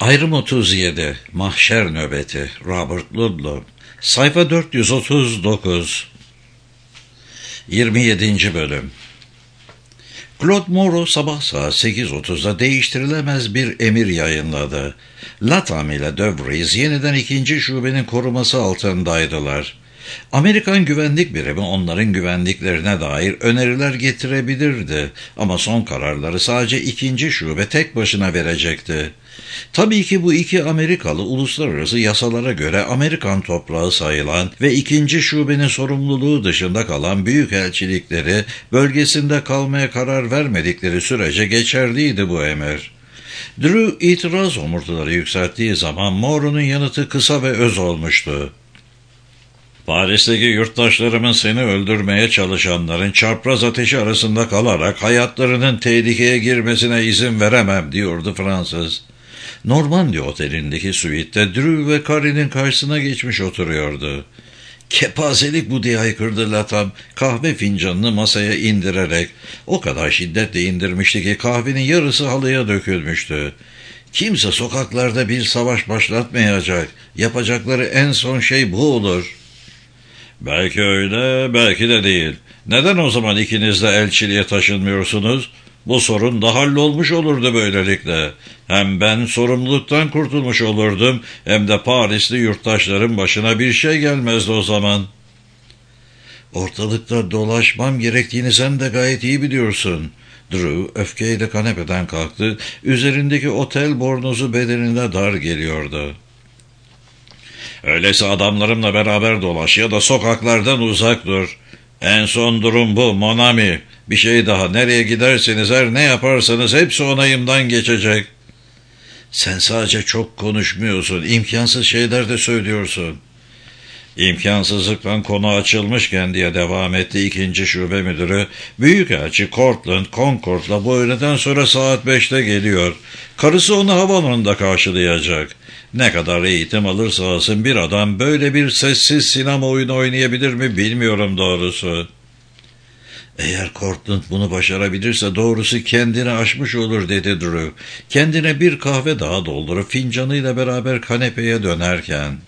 Ayrım 37, Mahşer Nöbeti, Robert Ludlum, sayfa 439, 27. bölüm. Claude Moreau sabah saat 8.30'da değiştirilemez bir emir yayınladı. Latham ile De Vries yeniden 2. şubenin koruması altındaydılar. Amerikan güvenlik birimi onların güvenliklerine dair öneriler getirebilirdi ama son kararları sadece 2. şube tek başına verecekti. Tabii ki bu iki Amerikalı uluslararası yasalara göre Amerikan toprağı sayılan ve 2. şubenin sorumluluğu dışında kalan büyükelçilikleri bölgesinde kalmaya karar vermedikleri sürece geçerliydi bu emir. Drew itiraz omurtuları yükselttiği zaman Moore'un yanıtı kısa ve öz olmuştu. Paris'teki yurttaşlarımın seni öldürmeye çalışanların çapraz ateşi arasında kalarak hayatlarının tehlikeye girmesine izin veremem, diyordu Fransız. Normandiya otelindeki suite Drew ve Carrie'nin karşısına geçmiş oturuyordu. "Kepazelik bu," diye haykırdı Latham, kahve fincanını masaya indirerek. O kadar şiddetle indirmişti ki kahvenin yarısı halıya dökülmüştü. "Kimse sokaklarda bir savaş başlatmayacak. Yapacakları en son şey bu olur." "Belki öyle, belki de değil. Neden o zaman ikiniz de elçiliğe taşınmıyorsunuz? Bu sorun da hallolmuş olurdu böylelikle. Hem ben sorumluluktan kurtulmuş olurdum, hem de Parisli yurttaşların başına bir şey gelmezdi o zaman." "Ortalıkta dolaşmam gerektiğini sen de gayet iyi biliyorsun." Drew öfkeyle kanepeden kalktı. Üzerindeki otel bornozu bedenine dar geliyordu. "Öyleyse adamlarımla beraber dolaş ya da sokaklardan uzak dur. En son durum bu, mon ami. Bir şey daha, nereye giderseniz, her ne yaparsanız hepsi onayımdan geçecek." "Sen sadece çok konuşmuyorsun, imkansız şeyler de söylüyorsun." "İmkansızlıktan konu açılmışken," diye devam etti 2. şube müdürü, "Büyükelçi Cortland Concord'la bu öğleden sonra saat 5'te geliyor. Karısı onu havaalanında karşılayacak. Ne kadar eğitim alırsa alsın bir adam böyle bir sessiz sinema oyunu oynayabilir mi bilmiyorum doğrusu." "Eğer Cortland bunu başarabilirse doğrusu kendini aşmış olur," dedi Drew, kendine bir kahve daha doldurup fincanıyla beraber kanepeye dönerken.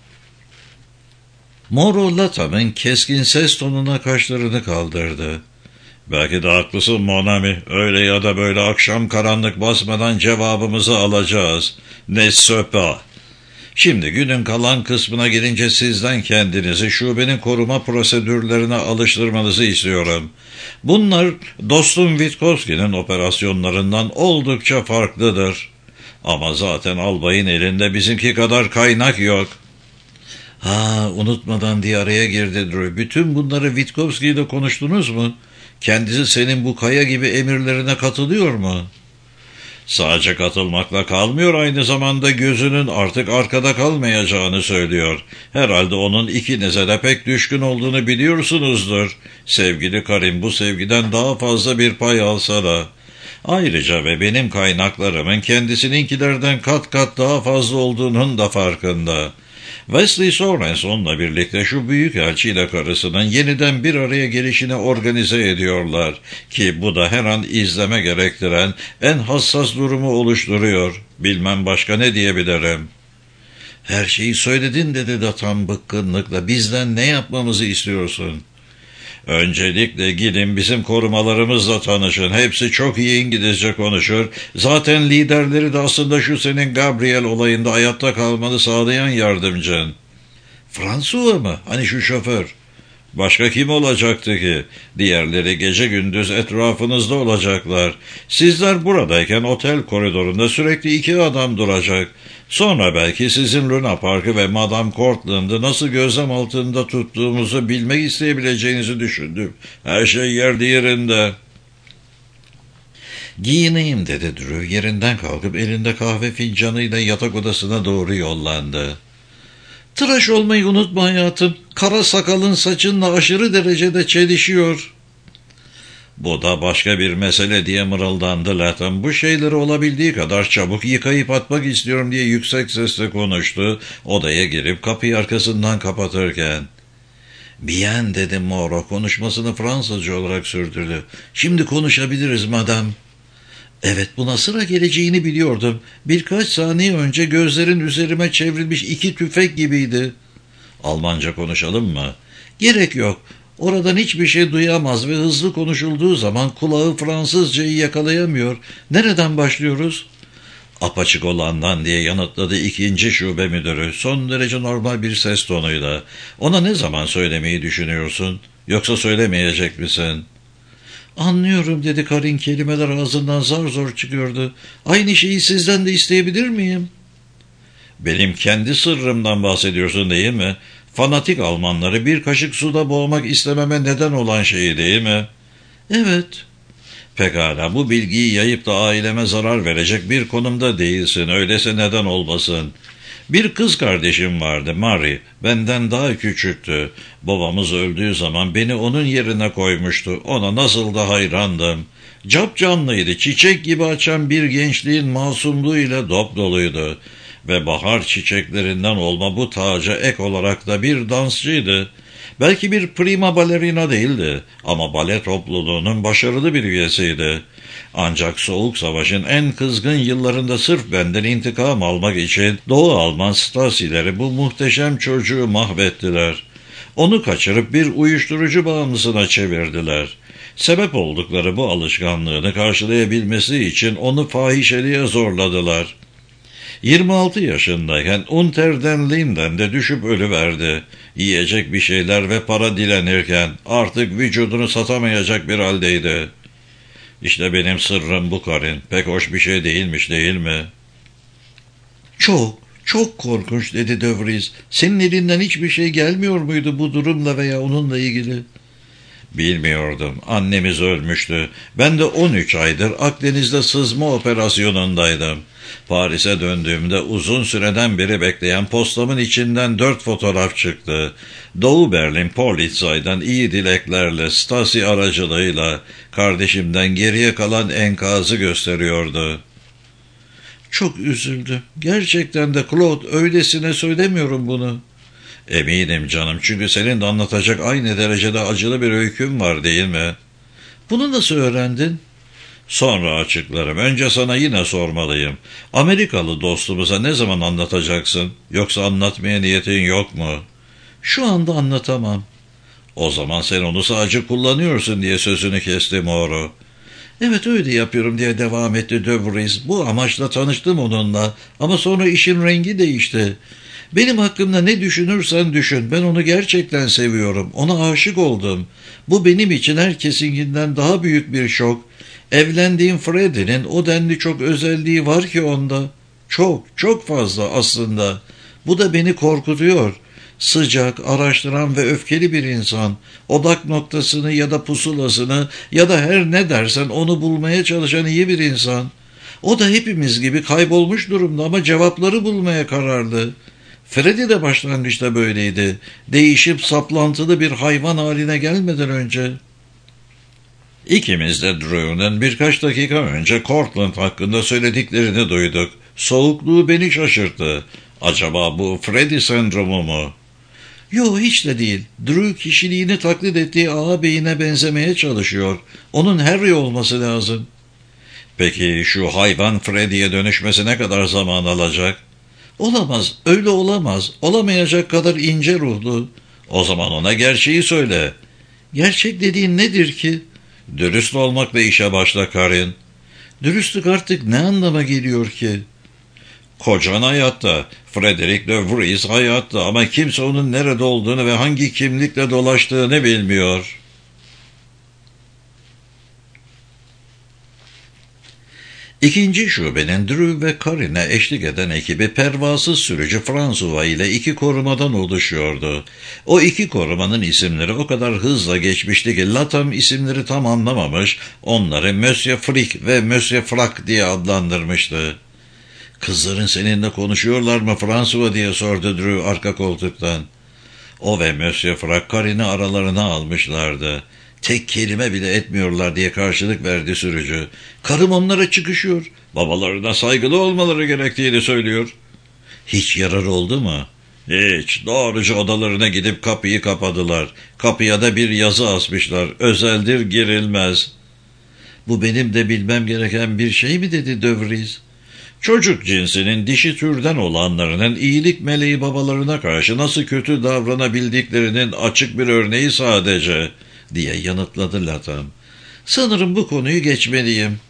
Moreau Latham'ın keskin ses tonuna kaşlarını kaldırdı. "Belki de haklısın mon ami. Öyle ya da böyle akşam karanlık basmadan cevabımızı alacağız. Ne söpa. Şimdi günün kalan kısmına gelince sizden kendinizi şubenin koruma prosedürlerine alıştırmanızı istiyorum. Bunlar dostum Witkowski'nin operasyonlarından oldukça farklıdır. Ama zaten albayın elinde bizimki kadar kaynak yok." Unutmadan," diye araya girdi Drew. "Bütün bunları Witkowski ile konuştunuz mu? Kendisi senin bu kaya gibi emirlerine katılıyor mu?" "Sadece katılmakla kalmıyor, aynı zamanda gözünün artık arkada kalmayacağını söylüyor. Herhalde onun ikinize de pek düşkün olduğunu biliyorsunuzdur. Sevgili Karim bu sevgiden daha fazla bir pay alsa da. Ayrıca ve benim kaynaklarımın kendisininkilerden kat kat daha fazla olduğunun da farkında. Wesley Sorenson'la birlikte şu büyükelçiyle karısının yeniden bir araya gelişini organize ediyorlar ki bu da her an izleme gerektiren en hassas durumu oluşturuyor. Bilmem başka ne diyebilirim." "Her şeyi söyledin," dedi Latham bıkkınlıkla. "Bizden ne yapmamızı istiyorsun?" "Öncelikle gidin bizim korumalarımızla tanışın. Hepsi çok iyi İngilizce konuşur. Zaten liderleri de aslında şu senin Gabriel olayında hayatta kalmanı sağlayan yardımcın." "François mı? Hani şu şoför?" "Başka kim olacaktı ki? Diğerleri gece gündüz etrafınızda olacaklar. Sizler buradayken otel koridorunda sürekli 2 adam duracak. Sonra belki sizin Luna Park'ı ve Madame Cortland'ı nasıl gözlem altında tuttuğumuzu bilmek isteyebileceğinizi düşündüm. Her şey yerli yerinde." "Giyineyim," dedi Drew. Yerinden kalkıp elinde kahve fincanıyla yatak odasına doğru yollandı. "Tıraş olmayı unutma hayatım. Kara sakalın saçınla aşırı derecede çelişiyor." "Bu da başka bir mesele," diye mırıldandı Latham. "Bu şeyleri olabildiği kadar çabuk yıkayıp atmak istiyorum," diye yüksek sesle konuştu, odaya girip kapıyı arkasından kapatırken. "Bien," dedi Moreau konuşmasını Fransızca olarak sürdürdü. "Şimdi konuşabiliriz madam." Evet, buna sıra geleceğini biliyordum. Birkaç saniye önce gözlerin üzerime çevrilmiş iki tüfek gibiydi. Almanca konuşalım mı? Gerek yok. Oradan hiçbir şey duyamaz ve hızlı konuşulduğu zaman kulağı Fransızcayı yakalayamıyor. Nereden başlıyoruz? Apaçık olandan diye yanıtladı ikinci şube müdürü son derece normal bir ses tonuyla. Ona ne zaman söylemeyi düşünüyorsun? Yoksa söylemeyecek misin? Anlıyorum dedi Karin, kelimeler ağzından zar zor çıkıyordu. Aynı şeyi sizden de isteyebilir miyim? Benim kendi sırrımdan bahsediyorsun değil mi? Fanatik Almanları bir kaşık suda boğmak istememe neden olan şey değil mi? Evet. Pekala, bu bilgiyi yayıp da aileme zarar verecek bir konumda değilsin. Öyleyse neden olmasın? Bir kız kardeşim vardı, Marie. Benden daha küçüktü. Babamız öldüğü zaman beni onun yerine koymuştu. Ona nasıl da hayrandım. Capcanlıydı, çiçek gibi açan bir gençliğin masumluğuyla dop doluydu. Ve bahar çiçeklerinden olma bu taca ek olarak da bir dansçıydı. Belki bir prima balerina değildi ama bale topluluğunun başarılı bir üyesiydi. Ancak Soğuk Savaş'ın en kızgın yıllarında sırf benden intikam almak için Doğu Alman Stasileri bu muhteşem çocuğu mahvettiler. Onu kaçırıp bir uyuşturucu bağımlısına çevirdiler. Sebep oldukları bu alışkanlığını karşılayabilmesi için onu fahişeliğe zorladılar. 26 yaşındayken Unter den Linden'de düşüp ölüverdi. Yiyecek bir şeyler ve para dilenirken artık vücudunu satamayacak bir haldeydi. İşte benim sırrım bu Karin. Pek hoş bir şey değilmiş, değil mi? Çok, çok korkunç dedi De Vries. Senin elinden hiçbir şey gelmiyor muydu bu durumla veya onunla ilgili? Bilmiyordum. Annemiz ölmüştü. Ben de 13 aydır Akdeniz'de sızma operasyonundaydım. Paris'e döndüğümde uzun süreden beri bekleyen postamın içinden 4 fotoğraf çıktı. Doğu Berlin Polizeiy'den iyi dileklerle, Stasi aracılığıyla kardeşimden geriye kalan enkazı gösteriyordu. Çok üzüldüm. Gerçekten de Claude, öylesine söylemiyorum bunu. Eminim canım, çünkü senin de anlatacak aynı derecede acılı bir öykün var değil mi? Bunu nasıl öğrendin? Sonra açıklarım. Önce sana yine sormalıyım. Amerikalı dostumuza ne zaman anlatacaksın? Yoksa anlatmaya niyetin yok mu? Şu anda anlatamam. O zaman sen onu sadece kullanıyorsun diye sözünü kesti Moreau. Evet, öyle yapıyorum diye devam etti De Vries. Bu amaçla tanıştım onunla ama sonra işin rengi değişti. Benim hakkımda ne düşünürsen düşün. Ben onu gerçekten seviyorum. Ona aşık oldum. Bu benim için herkesinkinden daha büyük bir şok. Evlendiğim Freddie'nin o denli çok özelliği var ki onda. Çok, çok fazla aslında. Bu da beni korkutuyor. Sıcak, araştıran ve öfkeli bir insan. Odak noktasını ya da pusulasını ya da her ne dersen onu bulmaya çalışan iyi bir insan. O da hepimiz gibi kaybolmuş durumda ama cevapları bulmaya kararlı. Freddy de başlangıçta böyleydi. Değişip saplantılı bir hayvan haline gelmeden önce. İkimiz de Drew'nun birkaç dakika önce Cortland hakkında söylediklerini duyduk. Soğukluğu beni şaşırttı. Acaba bu Freddy sendromu mu? Yo, hiç de değil. Drew kişiliğini taklit ettiği ağabeyine benzemeye çalışıyor. Onun Harry olması lazım. Peki şu hayvan Freddy'ye dönüşmesi ne kadar zaman alacak? Olamaz, öyle olamaz. Olamayacak kadar ince ruhlu. O zaman ona gerçeği söyle. Gerçek dediğin nedir ki? Dürüst olmakla işe başla Karin. Dürüstlük artık ne anlama geliyor ki? Kocan hayatta, Frederick de Vries hayatta ama kimse onun nerede olduğunu ve hangi kimlikle dolaştığını bilmiyor. İkinci şubenin Drew ve Karin'e eşlik eden ekibi pervasız sürücü François ile 2 korumadan oluşuyordu. O 2 korumanın isimleri o kadar hızla geçmişti ki Latham isimleri tam anlamamış, onları Monsieur Frick ve Monsieur Frack diye adlandırmıştı. "Kızların seninle konuşuyorlar mı François?" diye sordu Drew arka koltuktan. O ve Monsieur Frack Karin'i aralarına almışlardı. "Tek kelime bile etmiyorlar" diye karşılık verdi sürücü. "Karım onlara çıkışıyor. Babalarına saygılı olmaları gerektiğini söylüyor." "Hiç yarar oldu mu?" "Hiç. Doğruca odalarına gidip kapıyı kapadılar. Kapıya da bir yazı asmışlar. Özeldir, girilmez." Bu benim de bilmem gereken bir şey mi dedi De Vries. Çocuk cinsinin dişi türden olanlarının iyilik meleği babalarına karşı nasıl kötü davranabildiklerinin açık bir örneği sadece, diye yanıtladı Latham. Sanırım bu konuyu geçmeliyim.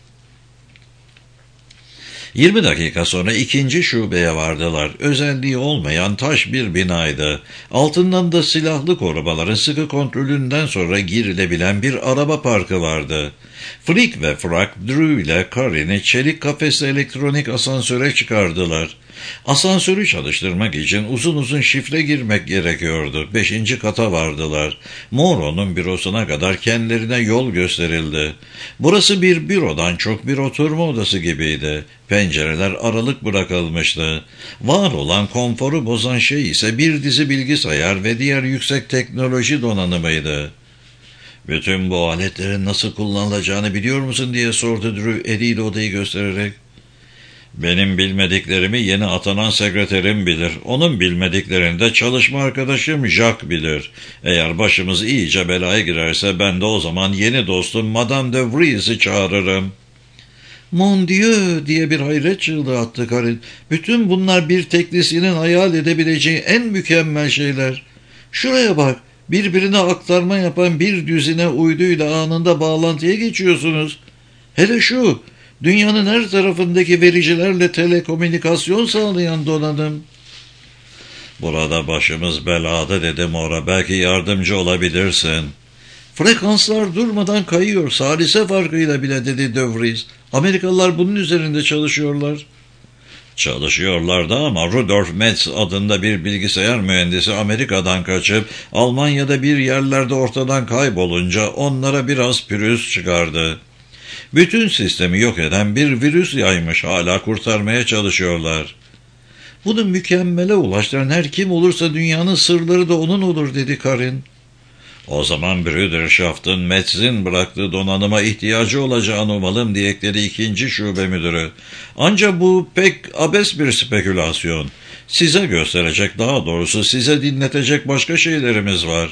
20 dakika sonra ikinci şubeye vardılar. Özelliği olmayan taş bir binaydı. Altından da silahlı korumaların sıkı kontrolünden sonra girilebilen bir araba parkı vardı. Flick ve Frack, Drew ile Karin'i çelik kafesli elektronik asansöre çıkardılar. Asansörü çalıştırmak için uzun uzun şifre girmek gerekiyordu. 5. kata vardılar. Monroe'nun bürosuna kadar kendilerine yol gösterildi. Burası bir bürodan çok bir oturma odası gibiydi. Pencereler aralık bırakılmıştı. Var olan konforu bozan şey ise bir dizi bilgisayar ve diğer yüksek teknoloji donanımıydı. "Bütün bu aletlerin nasıl kullanılacağını biliyor musun?" diye sordu Drew eliyle odayı göstererek. "Benim bilmediklerimi yeni atanan sekreterim bilir. Onun bilmediklerini de çalışma arkadaşım Jack bilir. Eğer başımız iyice belaya girerse ben de o zaman yeni dostum Madame de Vries'i çağırırım." "Mon Dieu!" diye bir hayret çığlığı attı Karin. "Bütün bunlar bir teknisyenin hayal edebileceği en mükemmel şeyler. Şuraya bak, birbirine aktarma yapan bir düzine uyduyla anında bağlantıya geçiyorsunuz. Hele şu, dünyanın her tarafındaki vericilerle telekomünikasyon sağlayan donanım." "Burada başımız belada," dedi Mora. "Belki yardımcı olabilirsin." "Frekanslar durmadan kayıyor, salise farkıyla bile," dedi De Vries. "Amerikalılar bunun üzerinde çalışıyorlar." "Çalışıyorlardı ama Rudolf Metz adında bir bilgisayar mühendisi Amerika'dan kaçıp Almanya'da bir yerlerde ortadan kaybolunca onlara biraz pürüz çıkardı. Bütün sistemi yok eden bir virüs yaymış, hala kurtarmaya çalışıyorlar." "Bunu mükemmele ulaştıran her kim olursa dünyanın sırları da onun olur," dedi Karin. "O zaman Brüderschaft'ın Metz'in bıraktığı donanıma ihtiyacı olacağını umalım," diye ekledi 2. şube müdürü. "Ancak bu pek abes bir spekülasyon. Size gösterecek, daha doğrusu size dinletecek başka şeylerimiz var."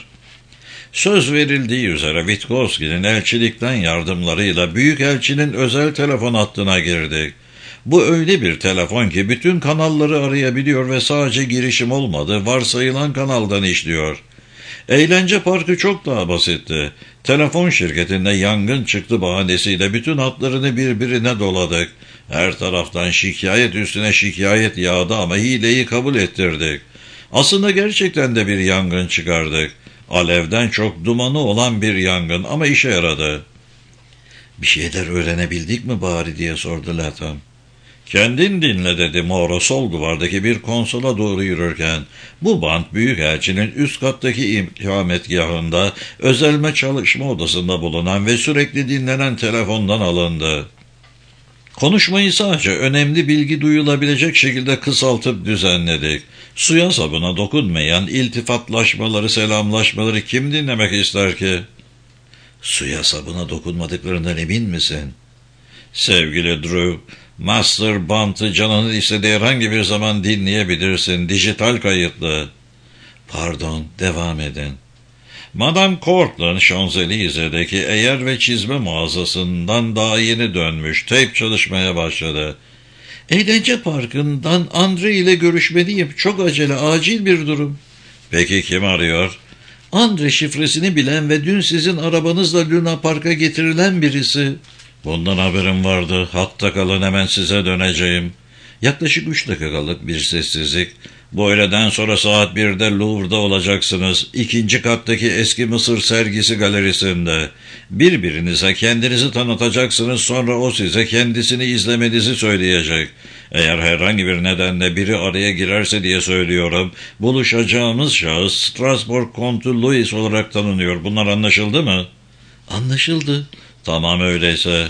Söz verildiği üzere Witkowski'nin elçilikten yardımlarıyla büyükelçinin özel telefon hattına girdik. Bu öyle bir telefon ki bütün kanalları arayabiliyor ve sadece girişim olmadı, varsayılan kanaldan işliyor. Eğlence parkı çok daha basitti. Telefon şirketinde yangın çıktı bahanesiyle bütün hatlarını birbirine doladık. Her taraftan şikayet üstüne şikayet yağdı ama hileyi kabul ettirdik. Aslında gerçekten de bir yangın çıkardık. Alevden çok dumanı olan bir yangın ama işe yaradı. "Bir şeyler öğrenebildik mi bari?" diye sordu Latham. "Kendin dinle," dedi Moro sol duvardaki bir konsola doğru yürürken. "Bu bant büyükelçinin üst kattaki ikametgahında özelme çalışma odasında bulunan ve sürekli dinlenen telefondan alındı. Konuşmayı sadece önemli bilgi duyulabilecek şekilde kısaltıp düzenledik. Suya sabuna dokunmayan iltifatlaşmaları, selamlaşmaları kim dinlemek ister ki?" "Suya sabuna dokunmadıklarından emin misin?" "Sevgili Drew, Master Bant'ı canının istediği herhangi bir zaman dinleyebilirsin. Dijital kayıtlı." "Pardon, devam edin." "Madame Cortland, Şanzelize'deki eğer ve çizme mağazasından daha yeni dönmüş. Teyp çalışmaya başladı." "Eğlence parkından Andre ile görüşmeliyim. Çok acele, acil bir durum." "Peki kim arıyor?" "Andre şifresini bilen ve dün sizin arabanızla Luna Park'a getirilen birisi." "Bundan haberim vardı. Hatta kalın, hemen size döneceğim." Yaklaşık 3 dakikalık bir sessizlik. "Bu öğleden sonra saat 1'de Louvre'da olacaksınız. 2. kattaki eski Mısır sergisi galerisinde. Birbirinize kendinizi tanıtacaksınız, sonra o size kendisini izlemenizi söyleyecek. Eğer herhangi bir nedenle biri araya girerse diye söylüyorum, buluşacağımız şahıs Strasbourg Kontu Louis olarak tanınıyor. Bunlar anlaşıldı mı?" "Anlaşıldı." "Tamam öyleyse."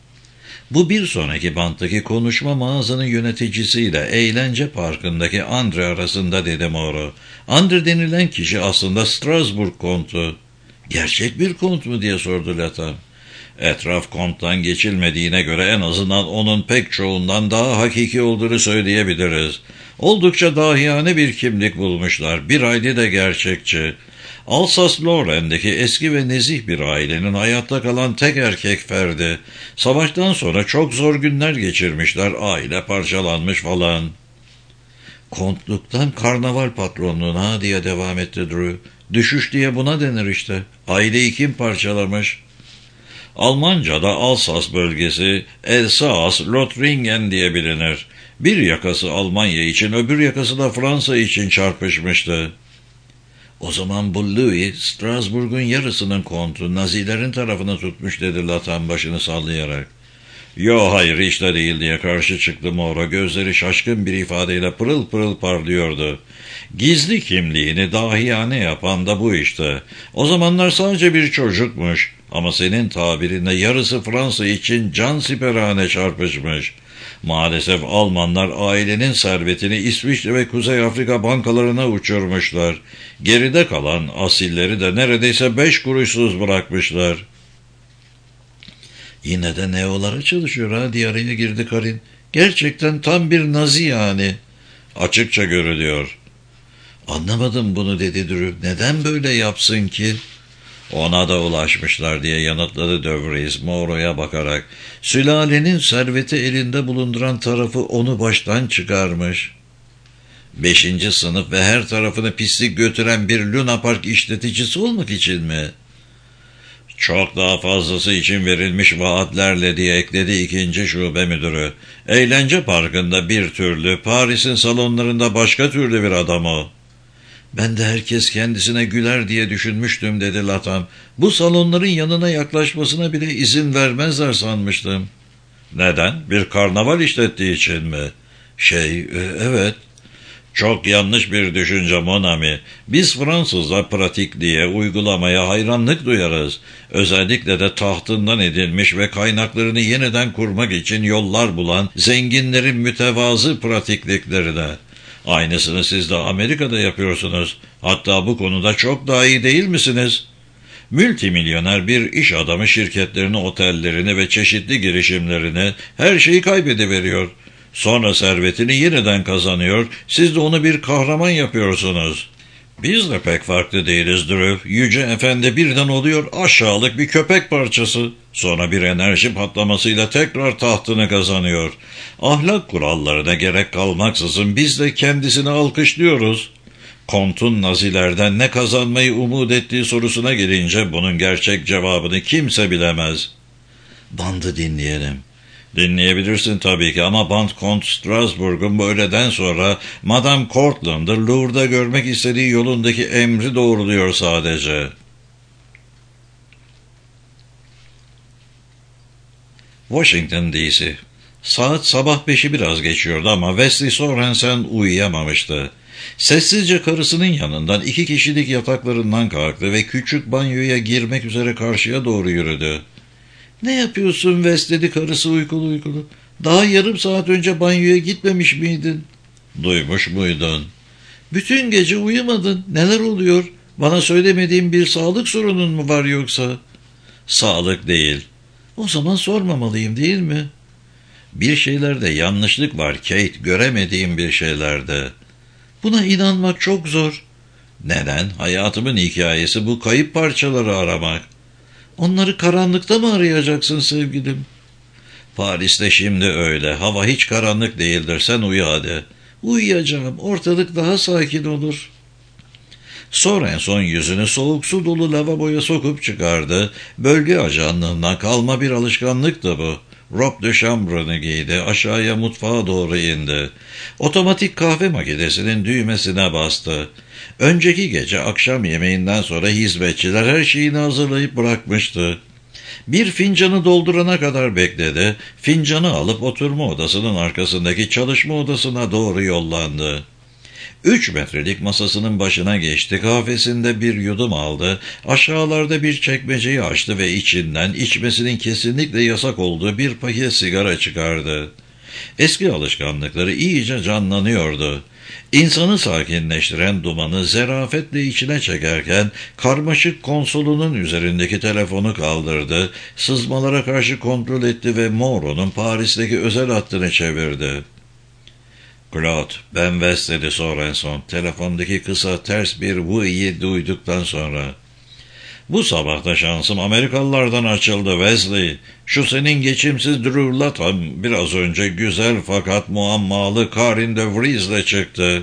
Bu bir sonraki banttaki konuşma mağazanın yöneticisiyle eğlence parkındaki Andre arasında, dedi Moro. Andre denilen kişi aslında Strasbourg kontu. "Gerçek bir kont mu?" diye sordu Latham. "Etraf konttan geçilmediğine göre en azından onun pek çoğundan daha hakiki olduğunu söyleyebiliriz. Oldukça dahiyane bir kimlik bulmuşlar. Bir hayli de gerçekçi. Alsace-Lorraine'deki eski ve nezih bir ailenin hayatta kalan tek erkek ferdi. Savaştan sonra çok zor günler geçirmişler, aile parçalanmış falan. Kontluktan karnaval patronluğuna diye devam etti Drew. Düşüş diye buna denir işte. Aileyi kim parçalamış? Almanca'da Alsas bölgesi Elsass-Lothringen diye bilinir. Bir yakası Almanya için, öbür yakası da Fransa için çarpışmıştı. O zaman bu Louis, Strasbourg'un yarısının kontu, Nazilerin tarafını tutmuş dedi Latan başını sallayarak. Yo hayır hiç de değil diye karşı çıktı Moro, gözleri şaşkın bir ifadeyle pırıl pırıl parlıyordu. Gizli kimliğini dahiyane yapan da bu işte. O zamanlar sadece bir çocukmuş ama senin tabirinde yarısı Fransa için can siperhane çarpışmış. Maalesef Almanlar ailenin servetini İsviçre ve Kuzey Afrika bankalarına uçurmuşlar. Geride kalan asilleri de neredeyse 5 kuruşsuz bırakmışlar. Yine de neolara çalışıyor ha diye araya girdi Karin. Gerçekten tam bir Nazi yani. Açıkça görülüyor. Anlamadım bunu dedi Drew. Neden böyle yapsın ki? Ona da ulaşmışlar diye yanıtladı De Vries Moro'ya bakarak. Sülalenin serveti elinde bulunduran tarafı onu baştan çıkarmış. 5. sınıf ve her tarafını pislik götüren bir Luna Park işleticisi olmak için mi? Çok daha fazlası için verilmiş vaatlerle diye ekledi 2. şube müdürü. Eğlence parkında bir türlü, Paris'in salonlarında başka türlü bir adam o. Ben de herkes kendisine güler diye düşünmüştüm dedi Latam. Bu salonların yanına yaklaşmasına bile izin vermezler sanmıştım. Neden? Bir karnaval işlettiği için mi? Evet. Çok yanlış bir düşünce Monami. Biz Fransızlar pratikliğe, uygulamaya hayranlık duyarız. Özellikle de tahtından edilmiş ve kaynaklarını yeniden kurmak için yollar bulan zenginlerin mütevazı pratikliklerine. Aynısını siz de Amerika'da yapıyorsunuz. Hatta bu konuda çok daha iyi değil misiniz? Multimilyoner bir iş adamı şirketlerini, otellerini ve çeşitli girişimlerini, her şeyi kaybediveriyor. Sonra servetini yeniden kazanıyor, siz de onu bir kahraman yapıyorsunuz. Biz de pek farklı değiliz Drew. Yüce Efendi birden oluyor aşağılık bir köpek parçası. Sonra bir enerji patlamasıyla tekrar tahtını kazanıyor. Ahlak kurallarına gerek kalmaksızın biz de kendisini alkışlıyoruz. Kont'un Nazilerden ne kazanmayı umut ettiği sorusuna gelince bunun gerçek cevabını kimse bilemez. Bandı dinleyelim. Dinleyebilirsin tabii ki ama Band Kont Strasbourg'un bu öğleden sonra Madame Cortland'ı Louvre'da görmek istediği yolundaki emri doğruluyor sadece. Washington D.C. Saat sabah 5'i biraz geçiyordu ama Wesley Sorensen uyuyamamıştı. Sessizce karısının yanından 2 kişilik yataklarından kalktı ve küçük banyoya girmek üzere karşıya doğru yürüdü. "Ne yapıyorsun Wes?" dedi karısı uykulu uykulu. "Daha yarım saat önce banyoya gitmemiş miydin?" "Duymuş muydun?" "Bütün gece uyumadın. Neler oluyor? Bana söylemediğin bir sağlık sorunun mu var yoksa?" "Sağlık değil." "O zaman sormamalıyım değil mi?" "Bir şeylerde yanlışlık var Kate, göremediğim bir şeylerde." "Buna inanmak çok zor." "Neden? Hayatımın hikayesi bu kayıp parçaları aramak." "Onları karanlıkta mı arayacaksın sevgilim?" "Paris'te şimdi öyle. Hava hiç karanlık değildir. Sen uyu hadi." "Uyuyacağım. Ortalık daha sakin olur." Sorenson yüzünü soğuk su dolu lavaboya sokup çıkardı. Bölge ajanlığından kalma bir alışkanlıktı bu. Robe de chambre'ını giydi. Aşağıya mutfağa doğru indi. Otomatik kahve makinesinin düğmesine bastı. Önceki gece akşam yemeğinden sonra hizmetçiler her şeyini hazırlayıp bırakmıştı. Bir fincanı doldurana kadar bekledi. Fincanı alıp oturma odasının arkasındaki çalışma odasına doğru yollandı. 3 metrelik masasının başına geçti. Kahvesinde bir yudum aldı. Aşağılarda bir çekmeceyi açtı ve içinden içmesinin kesinlikle yasak olduğu bir paket sigara çıkardı. Eski alışkanlıkları iyice canlanıyordu. İnsanı sakinleştiren dumanı zerafetle içine çekerken karmaşık konsolunun üzerindeki telefonu kaldırdı, sızmalara karşı kontrol etti ve Moro'nun Paris'teki özel hattını çevirdi. Claude, ben West dedi Sorenson, telefondaki kısa ters bir vı'yı duyduktan sonra. Bu sabah da şansım Amerikalılardan açıldı Wesley. Şu senin geçimsiz Drew Latham biraz önce güzel fakat muammalı Karin de Vries'le çıktı.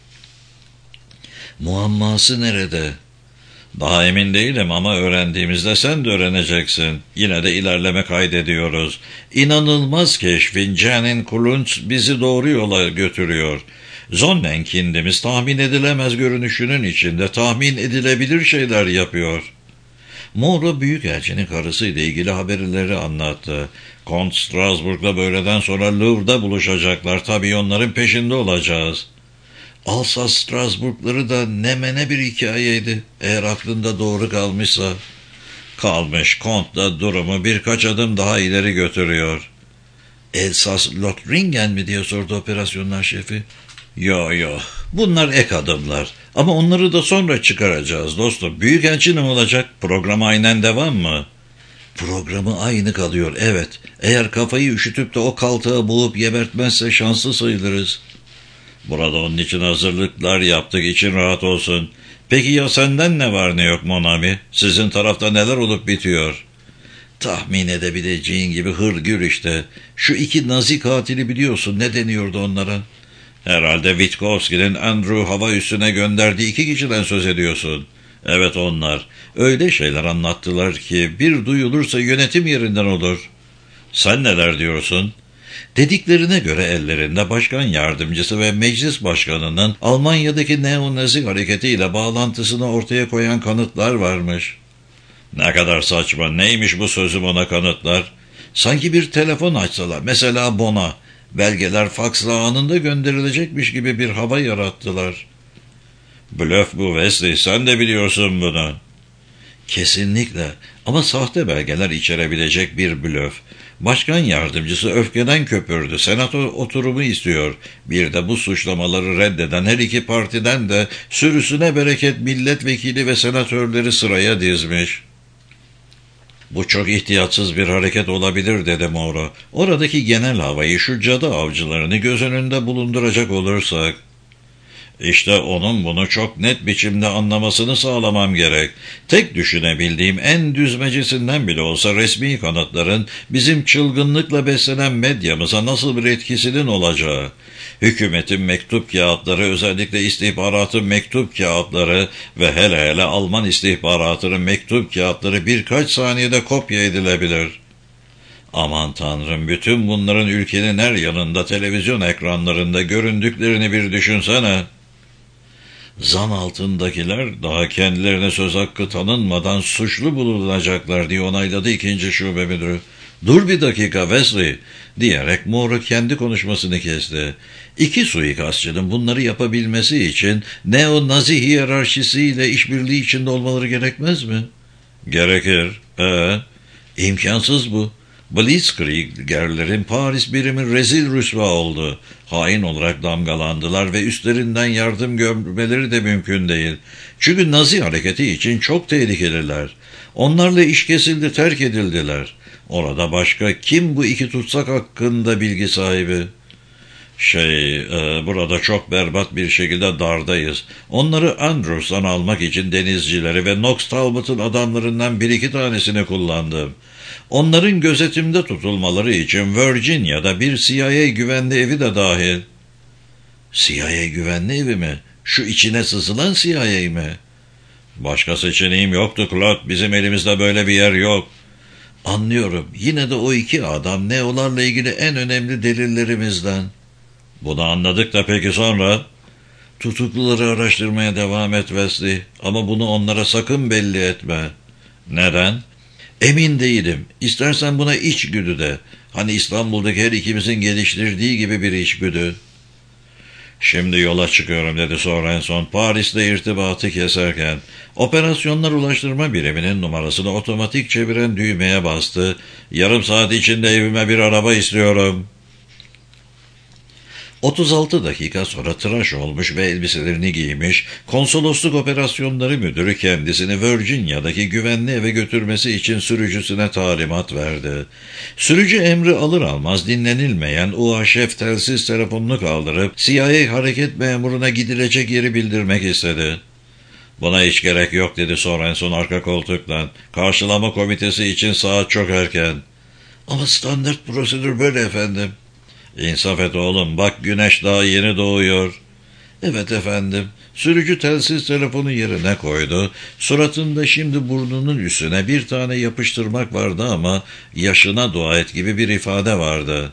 Muamması nerede? Daha emin değilim ama öğrendiğimizde sen de öğreneceksin. Yine de ilerleme kaydediyoruz. İnanılmaz keşfin Janin Kulunç bizi doğru yola götürüyor. Zonnenkindimiz tahmin edilemez görünüşünün içinde tahmin edilebilir şeyler yapıyor. Moore büyükelçinin karısıyla ilgili haberleri anlattı. Kont Strasbourg'da böyleden sonra Louvre'da buluşacaklar. Tabii onların peşinde olacağız. Alsas Strasbourg'ları da nemene bir hikayeydi. Eğer aklında doğru kalmışsa. Kalmış. Kont da durumu birkaç adım daha ileri götürüyor. Elsass-Lothringen mi diye sordu operasyonlar şefi. Yo. Bunlar ek adımlar. Ama onları da sonra çıkaracağız dostum. Büyükelçi ne olacak? Program aynen devam mı? Programı aynı kalıyor, evet. Eğer kafayı üşütüp de o kaltağı boğup gebertmezse şanslı sayılırız. Burada onun için hazırlıklar yaptık, için rahat olsun. Peki ya senden ne var ne yok Monami? Sizin tarafta neler olup bitiyor? Tahmin edebileceğin gibi hırgür işte. Şu 2 Nazi katili biliyorsun, ne deniyordu onlara? Herhalde Witkowski'nin Andrew hava üssüne gönderdiği 2 kişiden söz ediyorsun. Evet onlar. Öyle şeyler anlattılar ki bir duyulursa yönetim yerinden olur. Sen neler diyorsun? Dediklerine göre ellerinde başkan yardımcısı ve meclis başkanının Almanya'daki neo-nazi hareketiyle bağlantısını ortaya koyan kanıtlar varmış. Ne kadar saçma, neymiş bu sözüm ona kanıtlar? Sanki bir telefon açsalar, mesela Bon'a, belgeler faksla anında gönderilecekmiş gibi bir hava yarattılar. Blöf bu Wesley, sen de biliyorsun bunu. Kesinlikle, ama sahte belgeler içerebilecek bir blöf. Başkan yardımcısı öfkeden köpürdü. Senato oturumu istiyor. Bir de bu suçlamaları reddeden her iki partiden de sürüsüne bereket milletvekili ve senatörleri sıraya dizmiş. Bu çok ihtiyatsız bir hareket olabilir dedi Moore. Oradaki genel havayı, şu cadı avcılarını göz önünde bulunduracak olursak. İşte onun bunu çok net biçimde anlamasını sağlamam gerek. Tek düşünebildiğim en düzmecesinden bile olsa resmi kanıtların bizim çılgınlıkla beslenen medyamıza nasıl bir etkisinin olacağı. Hükümetin mektup kağıtları, özellikle istihbaratın mektup kağıtları ve hele Alman istihbaratının mektup kağıtları birkaç saniyede kopya edilebilir. Aman Tanrım, bütün bunların ülkenin her yanında televizyon ekranlarında göründüklerini bir düşünsene. Zan altındakiler daha kendilerine söz hakkı tanınmadan suçlu bulunacaklar diye onayladı 2. Şube Müdürü. Dur bir dakika Wesley diyerek Moore kendi konuşmasını kesti. 2 suikastçının bunları yapabilmesi için neo-nazi hiyerarşisiyle işbirliği içinde olmaları gerekmez mi? Gerekir. İmkansız bu. Blitzkriegerlerin Paris birimi rezil rüsva oldu. Hain olarak damgalandılar ve üstlerinden yardım görmeleri de mümkün değil. Çünkü Nazi hareketi için çok tehlikeliler. Onlarla iş kesildi, terk edildiler. Orada başka kim bu 2 tutsak hakkında bilgi sahibi? Burada çok berbat bir şekilde dardayız. Onları Andrews'tan almak için denizcileri ve Knox Talbot'un adamlarından 1-2 tanesini kullandım. Onların gözetimde tutulmaları için Virginia'da bir CIA güvenli evi de dahil. CIA güvenli evi mi? Şu içine sızılan CIA mi? Başka seçeneğim yoktu Claude. Bizim elimizde böyle bir yer yok. Anlıyorum. Yine de o 2 adam neolarla ilgili en önemli delillerimizden. Bunu anladık da peki sonra? Tutukluları araştırmaya devam et Wesley. Ama bunu onlara sakın belli etme. Neden? Emin değilim. İstersen buna içgüdü de. Hani İstanbul'daki her ikimizin geliştirdiği gibi bir içgüdü. Şimdi yola çıkıyorum dedi Sorenson Paris'te irtibatı keserken. Operasyonlar Ulaştırma Biriminin numarasını otomatik çeviren düğmeye bastı. Yarım saat içinde evime bir araba istiyorum. 36 dakika sonra tıraş olmuş ve elbiselerini giymiş, konsolosluk operasyonları müdürü kendisini Virginia'daki güvenli eve götürmesi için sürücüsüne talimat verdi. Sürücü emri alır almaz dinlenilmeyen UHF telsiz telefonunu kaldırıp CIA hareket memuruna gidilecek yeri bildirmek istedi. "Buna hiç gerek yok," dedi Sorenson arka koltuktan. "Karşılama komitesi için saat çok erken." "Ama standart prosedür böyle efendim." "İnsaf et oğlum, bak güneş daha yeni doğuyor." "Evet efendim." Sürücü telsiz telefonu yerine koydu. Suratında şimdi burnunun üstüne bir tane yapıştırmak vardı ama yaşına dua et gibi bir ifade vardı.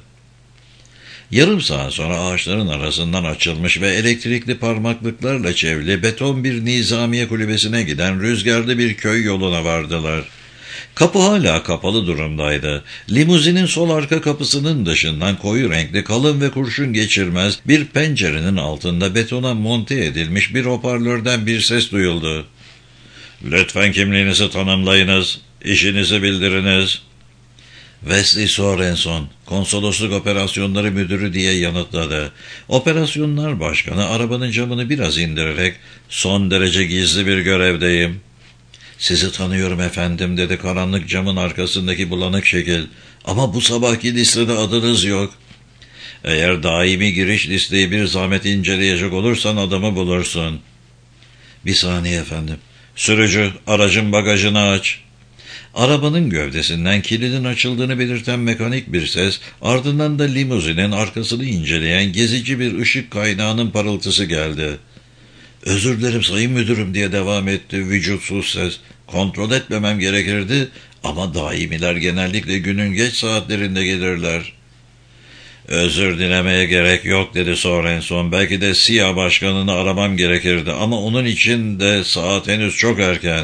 Yarım saat sonra ağaçların arasından açılmış ve elektrikli parmaklıklarla çevrili beton bir nizamiye kulübesine giden rüzgarlı bir köy yoluna vardılar. Kapı hala kapalı durumdaydı. Limuzinin sol arka kapısının dışından koyu renkli, kalın ve kurşun geçirmez bir pencerenin altında betona monte edilmiş bir hoparlörden bir ses duyuldu. "Lütfen kimliğinizi tanımlayınız, işinizi bildiriniz." "Wesley Sorenson, konsolosluk operasyonları müdürü," diye yanıtladı. Operasyonlar başkanı arabanın camını biraz indirerek, "Son derece gizli bir görevdeyim." "Sizi tanıyorum efendim," dedi karanlık camın arkasındaki bulanık şekil. "Ama bu sabahki listede adınız yok." "Eğer daimi giriş listeyi bir zahmet inceleyecek olursan adamı bulursun." "Bir saniye efendim." "Sürücü, aracın bagajını aç." Arabanın gövdesinden kilidin açıldığını belirten mekanik bir ses, ardından da limuzinin arkasını inceleyen gezici bir ışık kaynağının parıltısı geldi. "Özür dilerim sayın müdürüm," diye devam etti vücutsuz ses. "Kontrol etmemem gerekirdi ama daimiler genellikle günün geç saatlerinde gelirler." "Özür dilemeye gerek yok," dedi Sorenson. "Belki de CIA başkanını aramam gerekirdi ama onun için de saat henüz çok erken."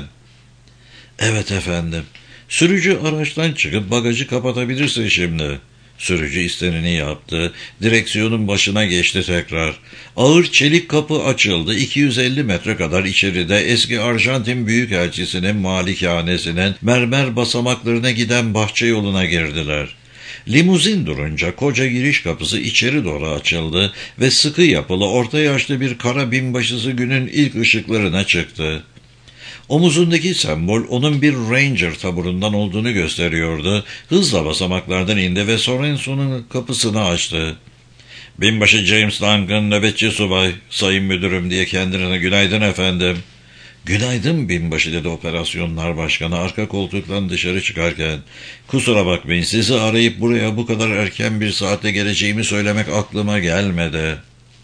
"Evet efendim." Sürücü araçtan çıkıp bagajı kapatabilirsin şimdi. Sürücü isteneni yaptı. Direksiyonun başına geçti tekrar. Ağır çelik kapı açıldı. 250 metre kadar içeride eski Arjantin Büyükelçisi'nin malikanesinin mermer basamaklarına giden bahçe yoluna girdiler. Limuzin durunca koca giriş kapısı içeri doğru açıldı ve sıkı yapılı orta yaşlı bir kara binbaşısı günün ilk ışıklarına çıktı. Omuzundaki sembol onun bir Ranger taburundan olduğunu gösteriyordu. Hızla basamaklardan indi ve Sorenson'un kapısını açtı. "Binbaşı James Duncan, nöbetçi subay, sayın müdürüm," diye kendine "Günaydın efendim." "Günaydın binbaşı," dedi operasyonlar başkanı arka koltuktan dışarı çıkarken. "Kusura bakmayın, sizi arayıp buraya bu kadar erken bir saatte geleceğimi söylemek aklıma gelmedi."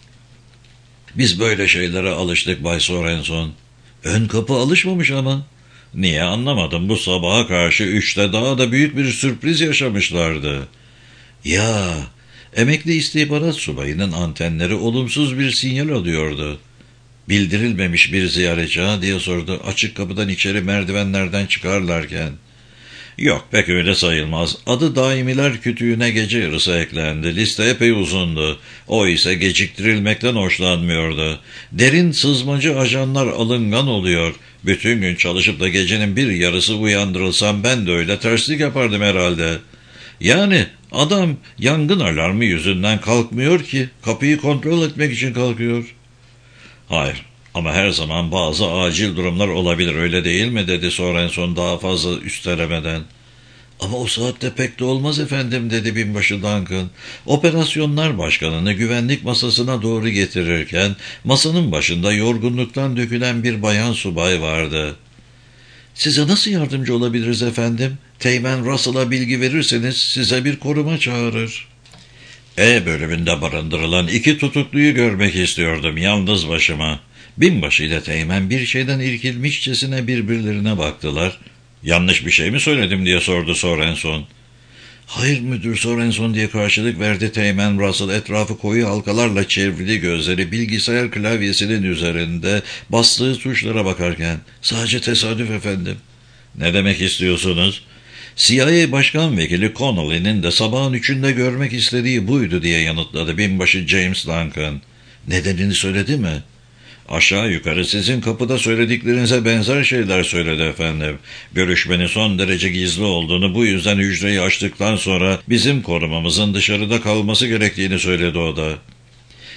"Biz böyle şeylere alıştık Bay Sorenson." "Ön kapı alışmamış ama." "Niye anlamadım, bu sabaha karşı 3'te daha da büyük bir sürpriz yaşamışlardı." "Ya, emekli istihbarat subayının antenleri olumsuz bir sinyal alıyordu." "Bildirilmemiş bir ziyaretçi ha?" diye sordu açık kapıdan içeri merdivenlerden çıkarlarken. "Yok, pek öyle sayılmaz. Adı daimiler kütüğüne gece yarısı eklendi. Liste epey uzundu. O ise geciktirilmekten hoşlanmıyordu. Derin sızmacı ajanlar alıngan oluyor. Bütün gün çalışıp da gecenin bir yarısı uyandırılsam ben de öyle terslik yapardım herhalde. Yani adam yangın alarmı yüzünden kalkmıyor ki, kapıyı kontrol etmek için kalkıyor." "Hayır. Ama her zaman bazı acil durumlar olabilir, öyle değil mi?" dedi Sorenson daha fazla üstelemeden. "Ama o saatte pek de olmaz efendim," dedi binbaşı Duncan. Operasyonlar başkanını güvenlik masasına doğru getirirken masanın başında yorgunluktan dökülen bir bayan subay vardı. "Size nasıl yardımcı olabiliriz efendim? Teğmen Russell'a bilgi verirseniz size bir koruma çağırır." "E bölümünde barındırılan 2 tutukluyu görmek istiyordum yalnız başıma." Binbaşı ile teğmen bir şeyden irkilmişçesine birbirlerine baktılar. "Yanlış bir şey mi söyledim?" diye sordu Sorenson. "Hayır müdür Sorenson," diye karşılık verdi teğmen Russell, etrafı koyu halkalarla çevrili gözleri bilgisayar klavyesinin üzerinde bastığı tuşlara bakarken. "Sadece tesadüf efendim." "Ne demek istiyorsunuz?" "CIA Başkan Vekili Connolly'nin de sabahın 3'ünde görmek istediği buydu," diye yanıtladı binbaşı James Duncan. "Nedenini söyledi mi?" "Aşağı yukarı sizin kapıda söylediklerinize benzer şeyler söyledi efendim. Görüşmenin son derece gizli olduğunu, bu yüzden hücreyi açtıktan sonra bizim korumamızın dışarıda kalması gerektiğini söyledi o da."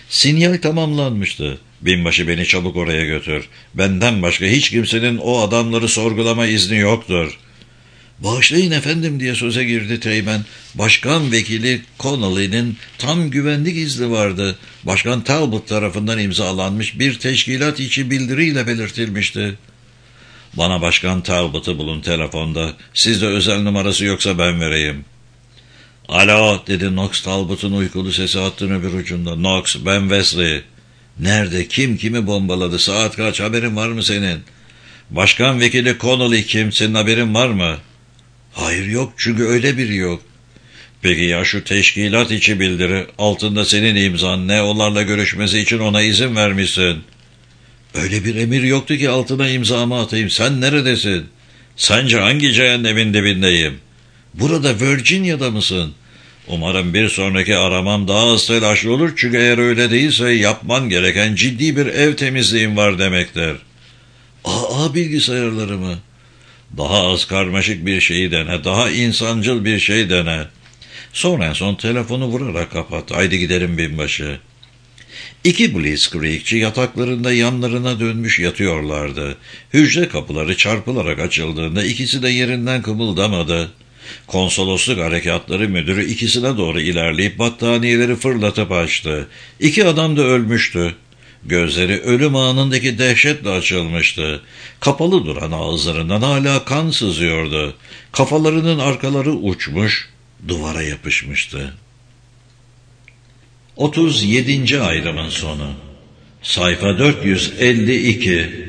Sinyal tamamlanmıştı. Binbaşı beni çabuk oraya götür. Benden başka hiç kimsenin o adamları sorgulama izni yoktur. Bağışlayın efendim diye söze girdi Teğmen. Başkan vekili Connolly'nin tam güvenlik izni vardı. Başkan Talbot tarafından imzalanmış bir teşkilat içi bildiriyle belirtilmişti. Bana Başkan Talbot'u bulun telefonda. Sizde özel numarası yoksa ben vereyim. Alo dedi Knox, Talbot'un uykulu sesi hattın öbür ucunda. Knox, ben Wesley. Nerede, kim kimi bombaladı, saat kaç, haberin var mı senin? Başkan vekili Connolly kim, senin haberin var mı? Hayır yok, çünkü öyle biri yok. Peki ya şu teşkilat içi bildiri, altında senin imzan, ne onlarla görüşmesi için ona izin vermişsin? Öyle bir emir yoktu ki altına imzamı atayım. Sen neredesin? Sence hangi cehennemin dibindeyim? Burada Virginia'da mısın? Umarım bir sonraki aramam daha az telaşlı olur, çünkü eğer öyle değilse yapman gereken ciddi bir ev temizliğin var demektir. AA bilgisayarları mı? Daha az karmaşık bir şeyi dene, daha insancıl bir şey dene. Sonra en son telefonu vurarak kapat. Haydi gidelim binbaşı. İki Blitzkrieg'ci yataklarında yanlarına dönmüş yatıyorlardı. Hücre kapıları çarpılarak açıldığında ikisi de yerinden kımıldamadı. Konsolosluk harekatları müdürü ikisine doğru ilerleyip battaniyeleri fırlatıp açtı. İki adam da ölmüştü. Gözleri ölüm anındaki dehşetle açılmıştı. Kapalı duran ağızlarından hala kan sızıyordu. Kafalarının arkaları uçmuş, duvara yapışmıştı. 37. ayrımın sonu. Sayfa 452.